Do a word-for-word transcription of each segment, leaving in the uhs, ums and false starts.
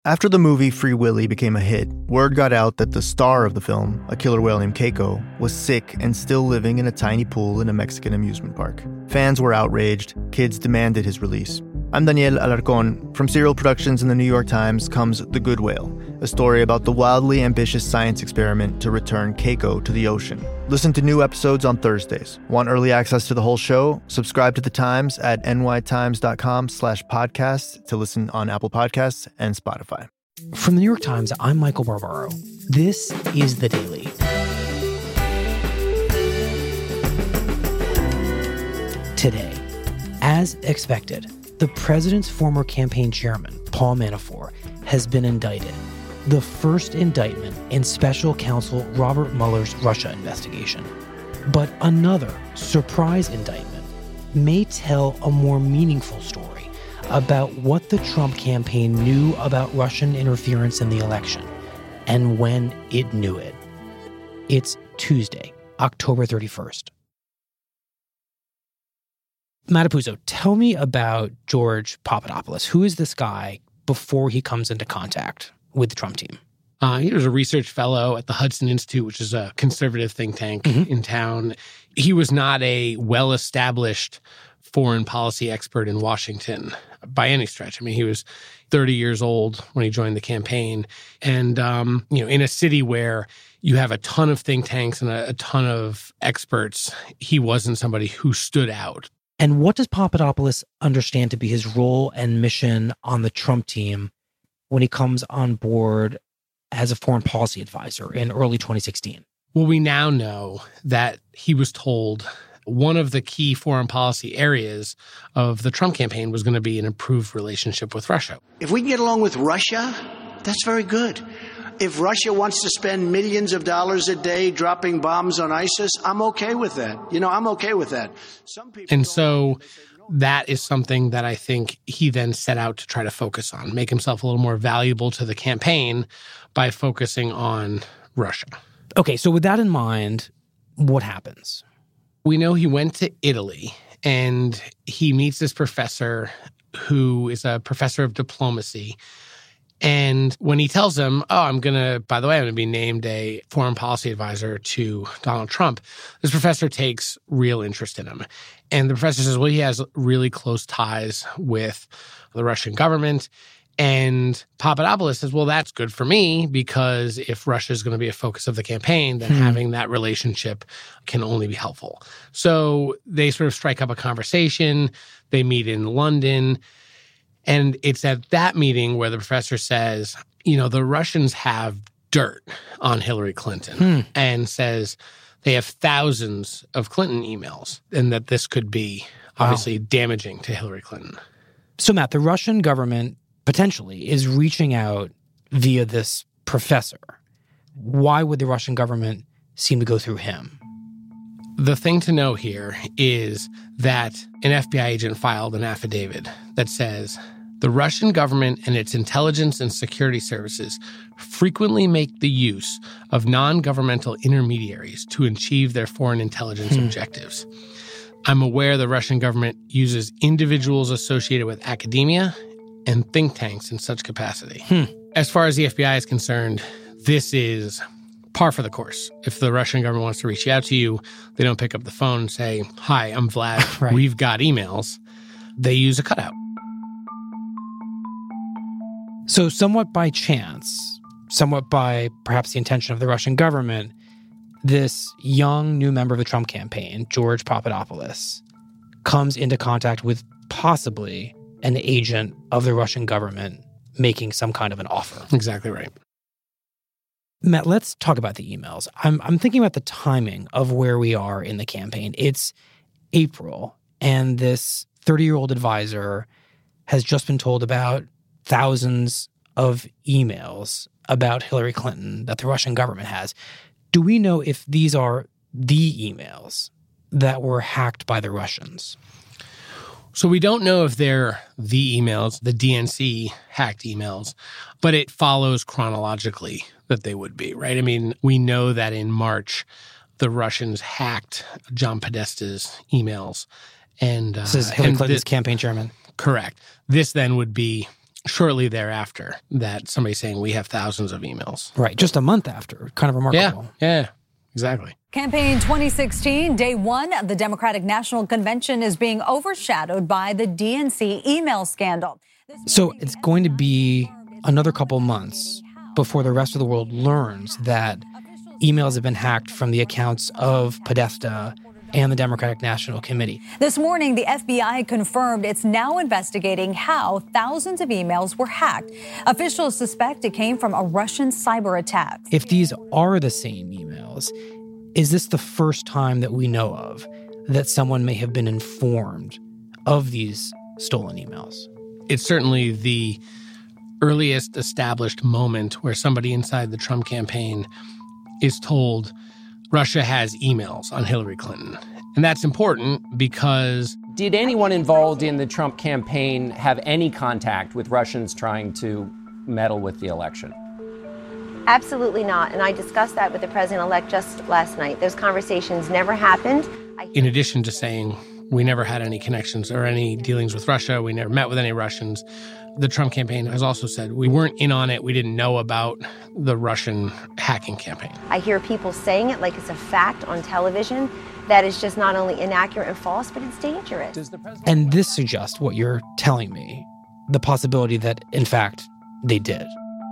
After the movie Free Willy became a hit, word got out that the star of the film, a killer whale named Keiko, was sick and still living in a tiny pool in a Mexican amusement park. Fans were outraged. Kids demanded his release. I'm Daniel Alarcón. From Serial Productions and the New York Times comes The Good Whale, a story about the wildly ambitious science experiment to return Keiko to the ocean. Listen to new episodes on Thursdays. Want early access to the whole show? Subscribe to The Times at nytimes.com slash podcast to listen on Apple Podcasts and Spotify. From the New York Times, I'm Michael Barbaro. This is The Daily. Today, as expected, the president's former campaign chairman, Paul Manafort, has been indicted. The first indictment in special counsel Robert Mueller's Russia investigation. But another surprise indictment may tell a more meaningful story about what the Trump campaign knew about Russian interference in the election and when it knew it. It's Tuesday, October thirty-first. Matt Apuzzo, tell me about George Papadopoulos. Who is this guy before he comes into contact with the Trump team? Uh, he was a research fellow at the Hudson Institute, which is a conservative think tank mm-hmm. in town. He was not a well-established foreign policy expert in Washington by any stretch. I mean, he was thirty years old when he joined the campaign. And, um, you know, in a city where you have a ton of think tanks and a, a ton of experts, he wasn't somebody who stood out. And what does Papadopoulos understand to be his role and mission on the Trump team when he comes on board as a foreign policy advisor in early twenty sixteen? Well, we now know that he was told one of the key foreign policy areas of the Trump campaign was going to be an improved relationship with Russia. If we can get along with Russia, that's very good. If Russia wants to spend millions of dollars a day dropping bombs on ISIS, I'm okay with that. You know, I'm okay with that. Some people and so that is something that I think he then set out to try to focus on, make himself a little more valuable to the campaign by focusing on Russia. Okay, so with that in mind, what happens? We know he went to Italy and he meets this professor who is a professor of diplomacy. And when he tells him, oh, I'm going to, by the way, I'm going to be named a foreign policy advisor to Donald Trump, this professor takes real interest in him. And the professor says, well, he has really close ties with the Russian government. And Papadopoulos says, well, that's good for me because if Russia is going to be a focus of the campaign, then hmm. having that relationship can only be helpful. So they sort of strike up a conversation. They meet in London. And it's at that meeting where the professor says, you know, the Russians have dirt on Hillary Clinton hmm. and says they have thousands of Clinton emails and that this could be obviously wow. damaging to Hillary Clinton. So, Matt, the Russian government potentially is reaching out via this professor. Why would the Russian government seem to go through him? The thing to know here is that an F B I agent filed an affidavit that says the Russian government and its intelligence and security services frequently make the use of non-governmental intermediaries to achieve their foreign intelligence hmm. objectives. I'm aware the Russian government uses individuals associated with academia and think tanks in such capacity. Hmm. As far as the F B I is concerned, this is par for the course. If the Russian government wants to reach out to you, they don't pick up the phone and say, hi, I'm Vlad, right. we've got emails. They use a cutout. So somewhat by chance, somewhat by perhaps the intention of the Russian government, this young new member of the Trump campaign, George Papadopoulos, comes into contact with possibly an agent of the Russian government making some kind of an offer. Exactly right. Matt, let's talk about the emails. I'm I'm thinking about the timing of where we are in the campaign. It's April, and this thirty-year-old advisor has just been told about thousands of emails about Hillary Clinton that the Russian government has. Do we know if these are the emails that were hacked by the Russians? So we don't know if they're the emails, the D N C hacked emails, but it follows chronologically that they would be, right? I mean, we know that in March, the Russians hacked John Podesta's emails. And uh, this is Hillary and Clinton's this, campaign chairman. Correct. This then would be shortly thereafter that somebody's saying we have thousands of emails. Right, just a month after. Kind of remarkable. Yeah, yeah, exactly. Campaign twenty sixteen, day one of the Democratic National Convention is being overshadowed by the D N C email scandal. So it's going to be another couple months before the rest of the world learns that emails have been hacked from the accounts of Podesta and the Democratic National Committee. This morning, the F B I confirmed it's now investigating how thousands of emails were hacked. Officials suspect it came from a Russian cyber attack. If these are the same emails, is this the first time that we know of that someone may have been informed of these stolen emails? It's certainly the earliest established moment where somebody inside the Trump campaign is told Russia has emails on Hillary Clinton. And that's important because... Did anyone involved in the Trump campaign have any contact with Russians trying to meddle with the election? Absolutely not. And I discussed that with the president-elect just last night. Those conversations never happened. I- in addition to saying we never had any connections or any dealings with Russia, we never met with any Russians, the Trump campaign has also said we weren't in on it. We didn't know about the Russian hacking campaign. I hear people saying it like it's a fact on television. That is just not only inaccurate and false, but it's dangerous. Does the president- And this suggests what you're telling me, the possibility that, in fact, they did.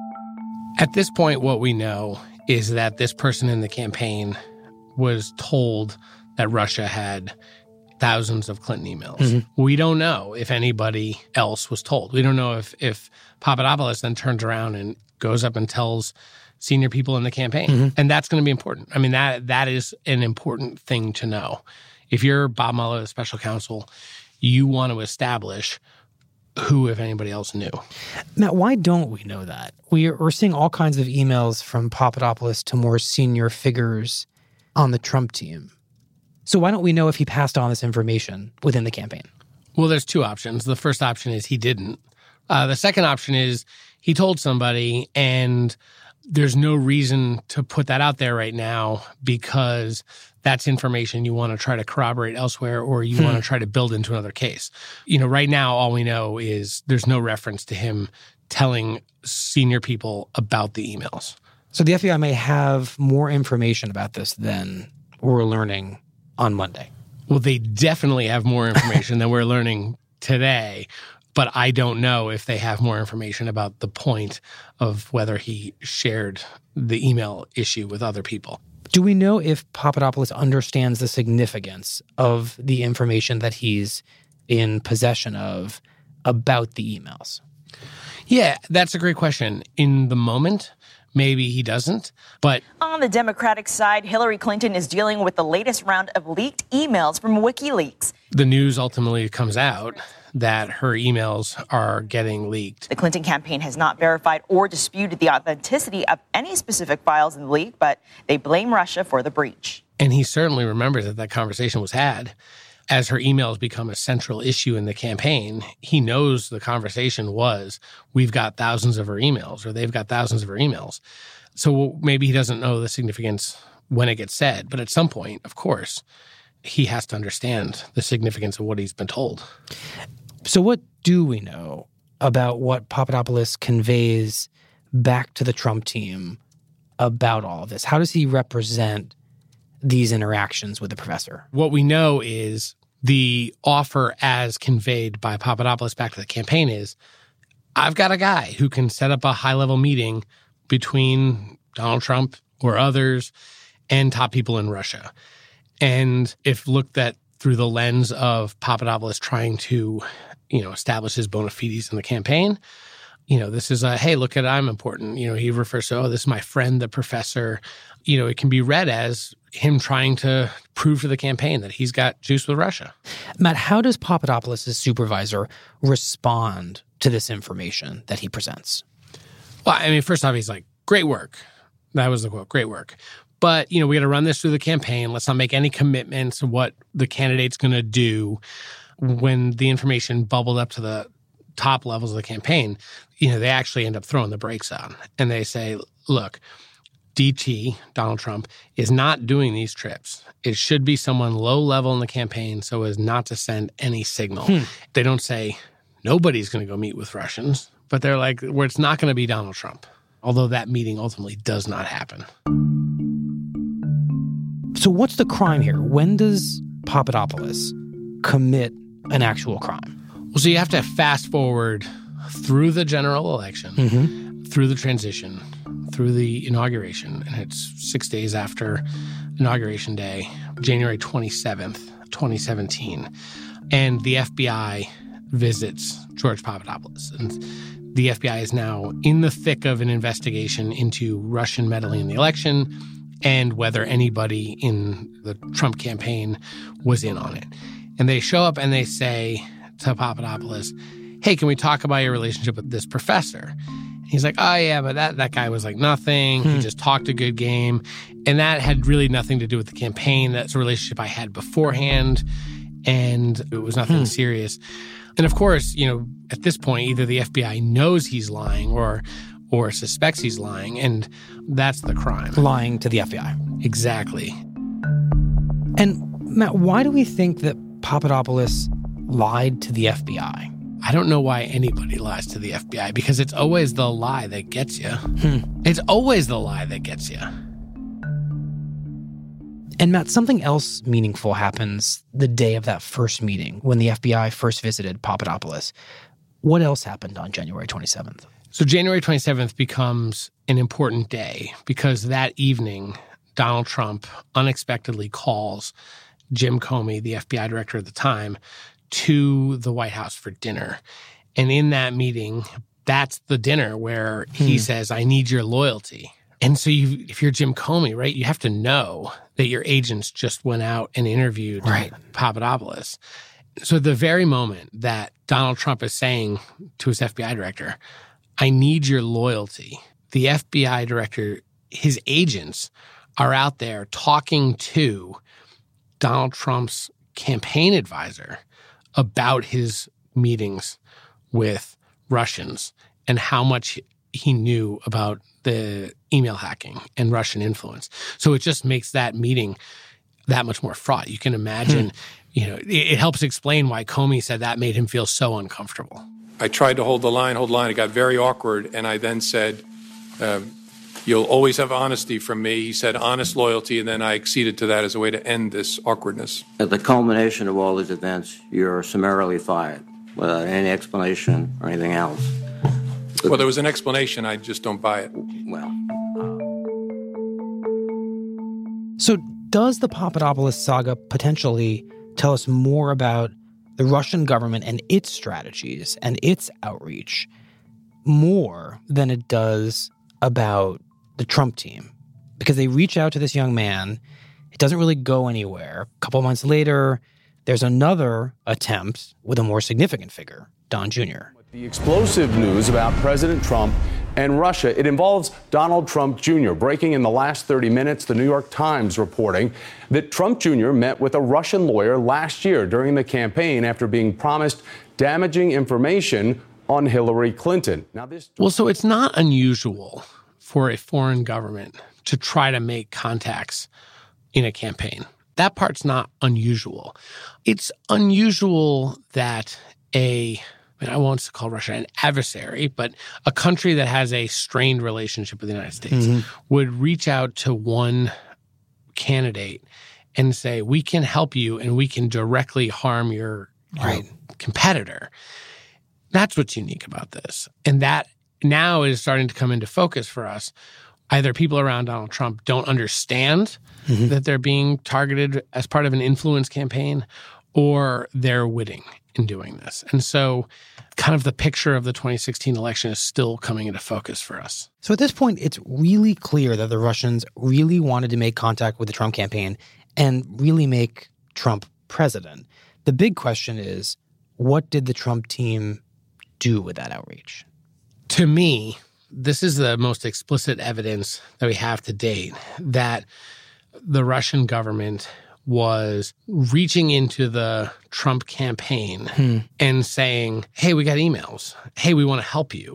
At this point, what we know is that this person in the campaign was told that Russia had thousands of Clinton emails. Mm-hmm. We don't know if anybody else was told. We don't know if, if Papadopoulos then turns around and goes up and tells senior people in the campaign. Mm-hmm. And that's going to be important. I mean, that that is an important thing to know. If you're Bob Mueller, the special counsel, you want to establish who, if anybody else, knew. Matt, why don't we know that? We're, we're seeing all kinds of emails from Papadopoulos to more senior figures on the Trump team. So why don't we know if he passed on this information within the campaign? Well, there's two options. The first option is he didn't. Uh, the second option is he told somebody, and there's no reason to put that out there right now because that's information you want to try to corroborate elsewhere or you hmm. want to try to build into another case. You know, right now, all we know is there's no reference to him telling senior people about the emails. So the F B I may have more information about this than we're learning on Monday. Well, they definitely have more information than we're learning today, but I don't know if they have more information about the point of whether he shared the email issue with other people. Do we know if Papadopoulos understands the significance of the information that he's in possession of about the emails? Yeah, that's a great question. In the moment, maybe he doesn't, but... On the Democratic side, Hillary Clinton is dealing with the latest round of leaked emails from WikiLeaks. The news ultimately comes out that her emails are getting leaked. The Clinton campaign has not verified or disputed the authenticity of any specific files in the leak, but they blame Russia for the breach. And he certainly remembers that that conversation was had. As her emails become a central issue in the campaign, he knows the conversation was, we've got thousands of her emails, or they've got thousands of her emails. So maybe he doesn't know the significance when it gets said, but at some point, of course, he has to understand the significance of what he's been told. So what do we know about what Papadopoulos conveys back to the Trump team about all of this? How does he represent these interactions with the professor? What we know is the offer as conveyed by Papadopoulos back to the campaign is, I've got a guy who can set up a high-level meeting between Donald Trump or others and top people in Russia. And if looked at through the lens of Papadopoulos trying to, you know, establish his bona fides in the campaign, you know, this is a, hey, look at, I'm important. You know, he refers to, oh, this is my friend, the professor. You know, it can be read as him trying to prove to the campaign that he's got juice with Russia. Matt, how does Papadopoulos' supervisor respond to this information that he presents? Well, I mean, first off, he's like, great work. That was the quote, great work. But, you know, we got to run this through the campaign. Let's not make any commitments to what the candidate's going to do. When the information bubbled up to the top levels of the campaign, you know, they actually end up throwing the brakes on. And they say, look, D T, Donald Trump, is not doing these trips. It should be someone low level in the campaign so as not to send any signal. Hmm. They don't say, nobody's going to go meet with Russians, but they're like, where it's not going to be Donald Trump, although that meeting ultimately does not happen. So what's the crime here? When does Papadopoulos commit an actual crime? Well, so you have to fast forward through the general election, mm-hmm. through the transition, through the inauguration, and it's six days after Inauguration Day, January twenty-seventh, twenty seventeen. And the F B I visits George Papadopoulos. And the F B I is now in the thick of an investigation into Russian meddling in the election and whether anybody in the Trump campaign was in on it. And they show up and they say to Papadopoulos, hey, can we talk about your relationship with this professor? And he's like, oh, yeah, but that, that guy was like nothing. Hmm. He just talked a good game. And that had really nothing to do with the campaign. That's a relationship I had beforehand. And it was nothing hmm. serious. And of course, you know, at this point, either the F B I knows he's lying or or suspects he's lying, and that's the crime. Lying to the F B I. Exactly. And Matt, why do we think that Papadopoulos lied to the F B I? I don't know why anybody lies to the F B I, because it's always the lie that gets you. Hmm. It's always the lie that gets you. And Matt, something else meaningful happens the day of that first meeting when the F B I first visited Papadopoulos. What else happened on January twenty-seventh? So January twenty-seventh becomes an important day because that evening, Donald Trump unexpectedly calls Jim Comey, the F B I director at the time, to the White House for dinner. And in that meeting, that's the dinner where he hmm. says, I need your loyalty. And so you, if you're Jim Comey, right, you have to know that your agents just went out and interviewed right. Papadopoulos. So the very moment that Donald Trump is saying to his F B I director, I need your loyalty, the F B I director, his agents are out there talking to Donald Trump's campaign advisor about his meetings with Russians and how much he knew about the email hacking and Russian influence. So it just makes that meeting that much more fraught. You can imagine, hmm. you know, it, it helps explain why Comey said that made him feel so uncomfortable. I tried to hold the line, hold the line. It got very awkward. And I then said, uh, you'll always have honesty from me. He said honest loyalty. And then I acceded to that as a way to end this awkwardness. At the culmination of all these events, you're summarily fired without any explanation or anything else. Well, there was an explanation. I just don't buy it. Well. Uh... So does the Papadopoulos saga potentially tell us more about the Russian government and its strategies and its outreach more than it does about the Trump team? Because they reach out to this young man. It doesn't really go anywhere. A couple months later, there's another attempt with a more significant figure, Don Junior The explosive news about President Trump and Russia. It involves Donald Trump Junior Breaking in the last thirty minutes, the New York Times reporting that Trump Junior met with a Russian lawyer last year during the campaign after being promised damaging information on Hillary Clinton. Now, this Well, so it's not unusual for a foreign government to try to make contacts in a campaign. That part's not unusual. It's unusual that a I mean, I won't call Russia an adversary, but a country that has a strained relationship with the United States mm-hmm. would reach out to one candidate and say, we can help you and we can directly harm your, your right. competitor. That's what's unique about this. And that now is starting to come into focus for us. Either people around Donald Trump don't understand mm-hmm. that they're being targeted as part of an influence campaign, or they're witting in doing this. And so kind of the picture of the twenty sixteen election is still coming into focus for us. So at this point, it's really clear that the Russians really wanted to make contact with the Trump campaign and really make Trump president. The big question is, what did the Trump team do with that outreach? To me, this is the most explicit evidence that we have to date that the Russian government was reaching into the Trump campaign hmm. and saying, hey, we got emails. Hey, we want to help you.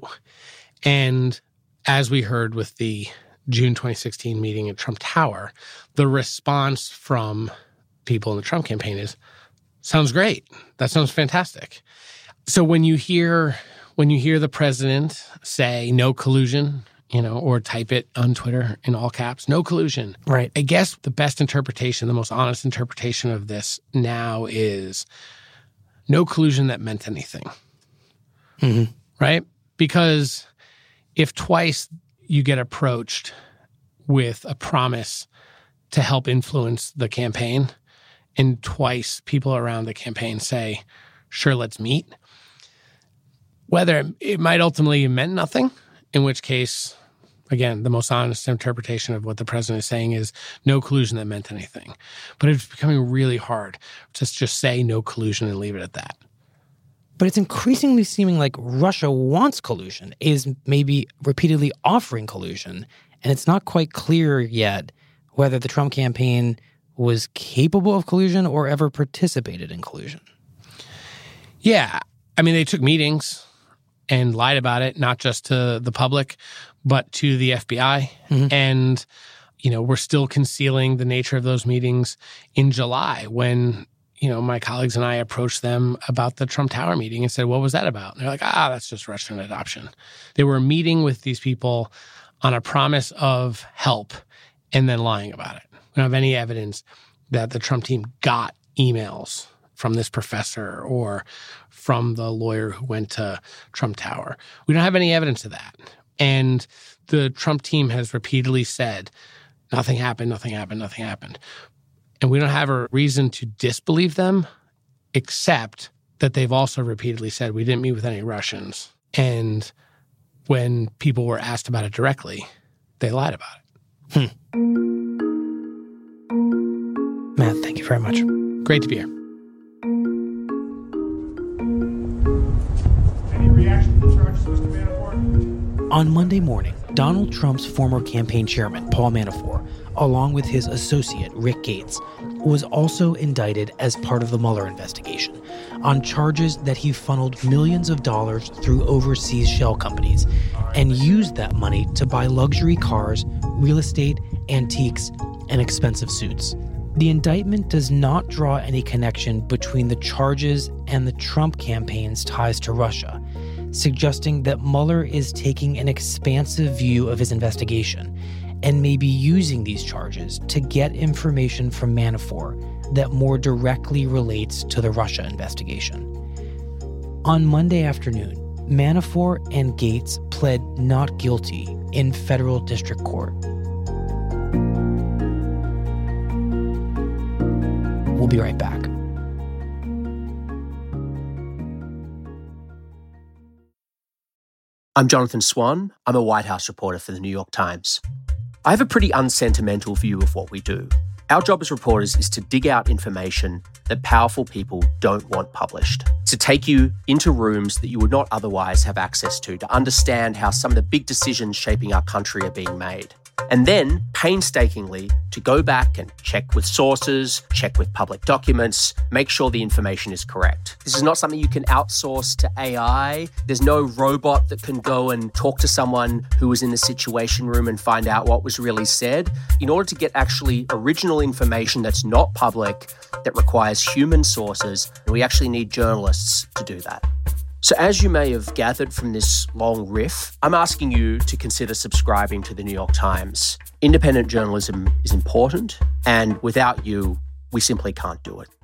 And as we heard with the June twenty sixteen meeting at Trump Tower, the response from people in the Trump campaign is, sounds great. That sounds fantastic. So when you hear when you hear the president say no collusion, you know, or type it on Twitter in all caps, no collusion. Right. I guess the best interpretation, the most honest interpretation of this now is no collusion that meant anything. Mm-hmm. Right? Because if twice you get approached with a promise to help influence the campaign, and twice people around the campaign say, sure, let's meet, whether it might ultimately have meant nothing, in which case, again, the most honest interpretation of what the president is saying is no collusion that meant anything. But it's becoming really hard to just say no collusion and leave it at that. But it's increasingly seeming like Russia wants collusion, is maybe repeatedly offering collusion, and it's not quite clear yet whether the Trump campaign was capable of collusion or ever participated in collusion. Yeah. I mean, they took meetings and lied about it, not just to the public, but to the F B I. Mm-hmm. And, you know, we're still concealing the nature of those meetings in July when, you know, my colleagues and I approached them about the Trump Tower meeting and said, what was that about? And they're like, ah, that's just Russian adoption. They were meeting with these people on a promise of help and then lying about it. We don't have any evidence that the Trump team got emails from this professor or from the lawyer who went to Trump Tower. We don't have any evidence of that. And the Trump team has repeatedly said, nothing happened, nothing happened, nothing happened. And we don't have a reason to disbelieve them, except that they've also repeatedly said, we didn't meet with any Russians. And when people were asked about it directly, they lied about it. Hmm. Matt, thank you very much. Great to be here. Any reaction to the charges, Mister Manafort? On Monday morning, Donald Trump's former campaign chairman, Paul Manafort, along with his associate, Rick Gates, was also indicted as part of the Mueller investigation on charges that he funneled millions of dollars through overseas shell companies and used that money to buy luxury cars, real estate, antiques, and expensive suits. The indictment does not draw any connection between the charges and the Trump campaign's ties to Russia, suggesting that Mueller is taking an expansive view of his investigation and may be using these charges to get information from Manafort that more directly relates to the Russia investigation. On Monday afternoon, Manafort and Gates pled not guilty in federal district court. We'll be right back. I'm Jonathan Swan. I'm a White House reporter for the New York Times. I have a pretty unsentimental view of what we do. Our job as reporters is to dig out information that powerful people don't want published, to take you into rooms that you would not otherwise have access to, to understand how some of the big decisions shaping our country are being made. And then, painstakingly, to go back and check with sources, check with public documents, make sure the information is correct. This is not something you can outsource to A I. There's no robot that can go and talk to someone who was in the Situation Room and find out what was really said. In order to get actually original information that's not public, that requires human sources, we actually need journalists to do that. So as you may have gathered from this long riff, I'm asking you to consider subscribing to the New York Times. Independent journalism is important, and without you, we simply can't do it.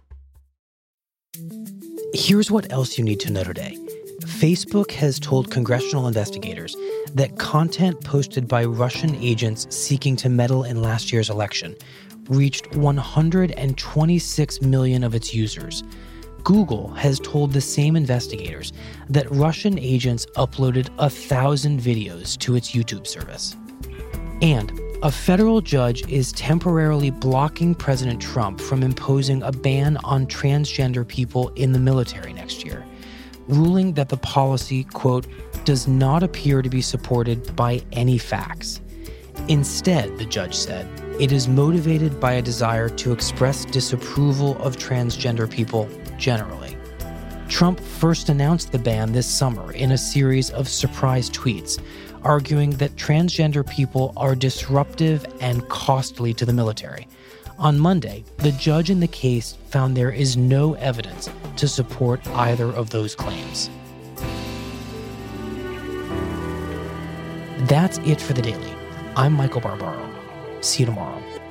Here's what else you need to know today. Facebook has told congressional investigators that content posted by Russian agents seeking to meddle in last year's election reached one hundred twenty-six million of its users. Google has told the same investigators that Russian agents uploaded a thousand videos to its YouTube service. And a federal judge is temporarily blocking President Trump from imposing a ban on transgender people in the military next year, ruling that the policy, quote, does not appear to be supported by any facts. Instead, the judge said, it is motivated by a desire to express disapproval of transgender people generally. Trump first announced the ban this summer in a series of surprise tweets, arguing that transgender people are disruptive and costly to the military. On Monday, the judge in the case found there is no evidence to support either of those claims. That's it for The Daily. I'm Michael Barbaro. See you tomorrow.